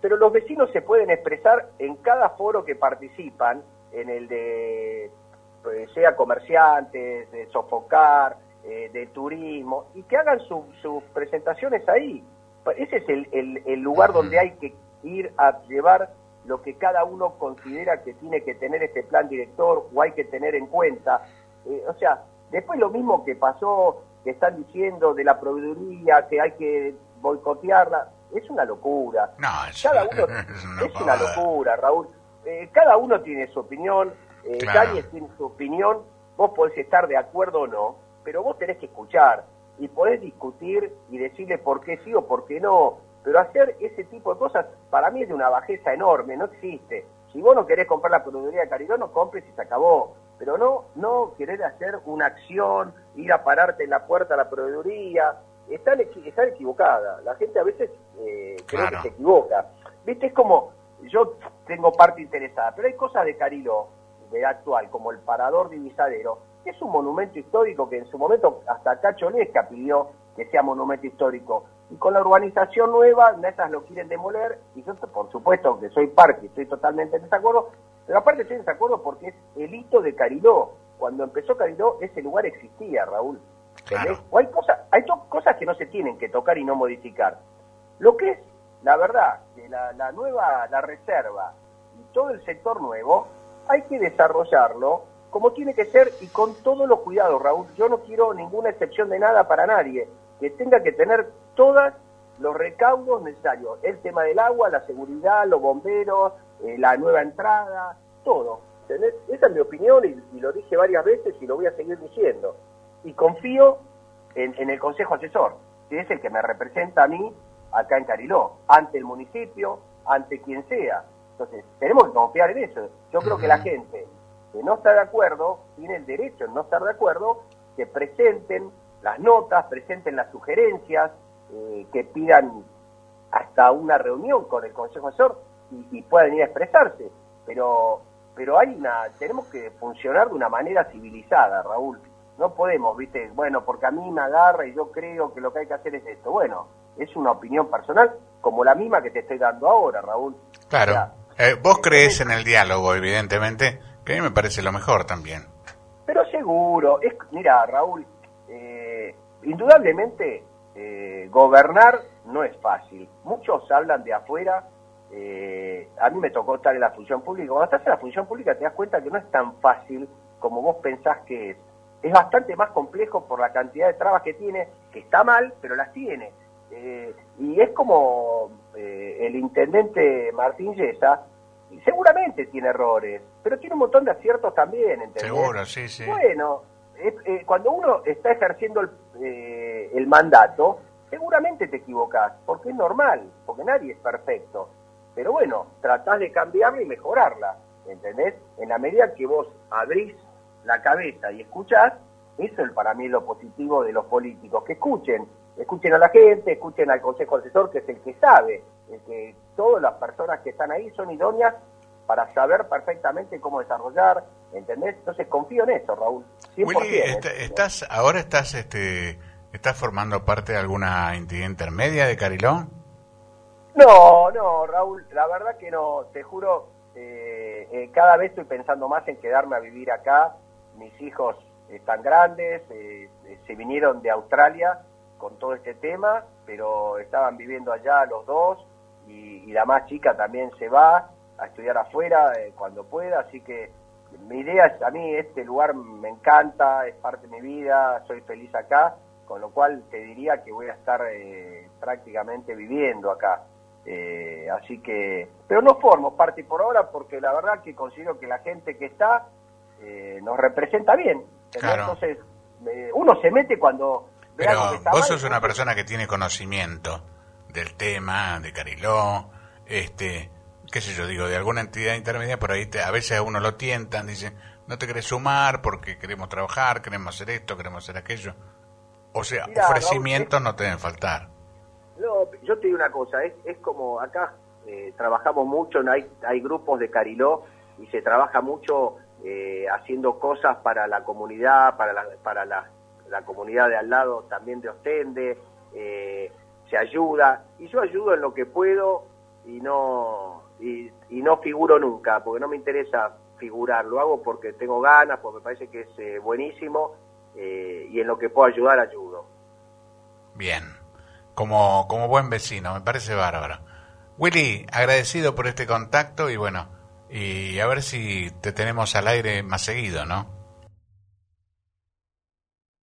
pero los vecinos se pueden expresar en cada foro que participan, en el de, sea comerciantes, de Sofocar, de turismo, y que hagan sus presentaciones ahí. Ese es el lugar donde hay que ir a llevar lo que cada uno considera que tiene que tener este plan director o hay que tener en cuenta. O sea, después lo mismo que pasó, que están diciendo de la proveeduría, que hay que boicotearla, es una locura. No, cada uno es una locura, Raúl. Cada uno tiene su opinión, claro. Daniel tiene su opinión, vos podés estar de acuerdo o no, pero vos tenés que escuchar y podés discutir y decirle por qué sí o por qué no, pero hacer ese tipo de cosas para mí es de una bajeza enorme, no existe. Si vos no querés comprar la proveeduría de Cariló, no compres y se acabó, pero no querer hacer una acción, ir a pararte en la puerta de la proveeduría, están equivocada. La gente a veces creo que se equivoca. Viste, es como, yo tengo parte interesada, pero hay cosas de Cariló, de actual, como el Parador Divisadero, que es un monumento histórico que en su momento hasta Cacho Lesca pidió que sea monumento histórico. Y con la urbanización nueva, esas lo quieren demoler, y yo por supuesto que soy parte, estoy totalmente en desacuerdo, pero aparte estoy en desacuerdo porque es el hito de Cariló. Cuando empezó Cariló, ese lugar existía, Raúl. Claro. O hay cosas que no se tienen que tocar y no modificar. Lo que es, la verdad, que la reserva y todo el sector nuevo, hay que desarrollarlo como tiene que ser y con todos los cuidados, Raúl. Yo no quiero ninguna excepción de nada para nadie, que tenga que tener todos los recaudos necesarios. El tema del agua, la seguridad, los bomberos, la nueva entrada, todo. ¿Entendés? Esa es mi opinión y lo dije varias veces y lo voy a seguir diciendo. Y confío en el Consejo Asesor, que es el que me representa a mí acá en Cariló, ante el municipio, ante quien sea. Entonces, tenemos que confiar en eso. Yo creo que la gente que no está de acuerdo tiene el derecho en no estar de acuerdo, que presenten las notas, presenten las sugerencias, que pidan hasta una reunión con el Consejo Asesor y puedan ir a expresarse. Pero tenemos que funcionar de una manera civilizada, Raúl. No podemos, viste, bueno, porque a mí me agarra y yo creo que lo que hay que hacer es esto. Bueno, es una opinión personal como la misma que te estoy dando ahora, Raúl. Claro. O sea, vos creés en el diálogo, evidentemente, que a mí me parece lo mejor también. Pero seguro, mira, Raúl, indudablemente gobernar no es fácil. Muchos hablan de afuera, a mí me tocó estar en la función pública. Cuando estás en la función pública te das cuenta que no es tan fácil como vos pensás que es. Es bastante más complejo por la cantidad de trabas que tiene, que está mal, pero las tiene. Y es como el intendente Martín Yesa, seguramente tiene errores, pero tiene un montón de aciertos también, ¿entendés? Seguro, sí, sí. Bueno, cuando uno está ejerciendo el mandato, seguramente te equivocás, porque es normal, porque nadie es perfecto. Pero bueno, tratás de cambiarla y mejorarla, ¿entendés? En la medida que vos abrís la cabeza y escuchás, eso para mí es lo positivo de los políticos, que escuchen a la gente, escuchen al Consejo Asesor, que es el que sabe, el que todas las personas que están ahí son idóneas para saber perfectamente cómo desarrollar, ¿entendés? Entonces confío en eso, Raúl, 100%. Willy, ¿estás formando parte de alguna entidad intermedia de Cariló? No, Raúl, la verdad que no, te juro, cada vez estoy pensando más en quedarme a vivir acá. Mis hijos están grandes, se vinieron de Australia con todo este tema, pero estaban viviendo allá los dos y la más chica también se va a estudiar afuera cuando pueda, así que mi idea es, a mí este lugar me encanta, es parte de mi vida, soy feliz acá, con lo cual te diría que voy a estar prácticamente viviendo acá. Así que, pero no formo parte por ahora porque la verdad que considero que la gente que está nos representa bien. Claro. Entonces, uno se mete cuando... Pero vos sos una persona que tiene conocimiento del tema, de Cariló, qué sé yo, digo, de alguna entidad intermedia, por ahí a veces a uno lo tientan, dicen, no te querés sumar porque queremos trabajar, queremos hacer esto, queremos hacer aquello. O sea, mirá, ofrecimientos Raúl, no te deben faltar. No, yo te digo una cosa, es como acá trabajamos mucho, hay grupos de Cariló y se trabaja mucho haciendo cosas para la comunidad, para la comunidad de al lado también de Ostende, se ayuda, y yo ayudo en lo que puedo, y no figuro nunca, porque no me interesa figurar, lo hago porque tengo ganas, porque me parece que es buenísimo, y en lo que puedo ayudar, ayudo. Bien, como buen vecino, me parece bárbaro. Willy, agradecido por este contacto y bueno, y a ver si te tenemos al aire más seguido, ¿no?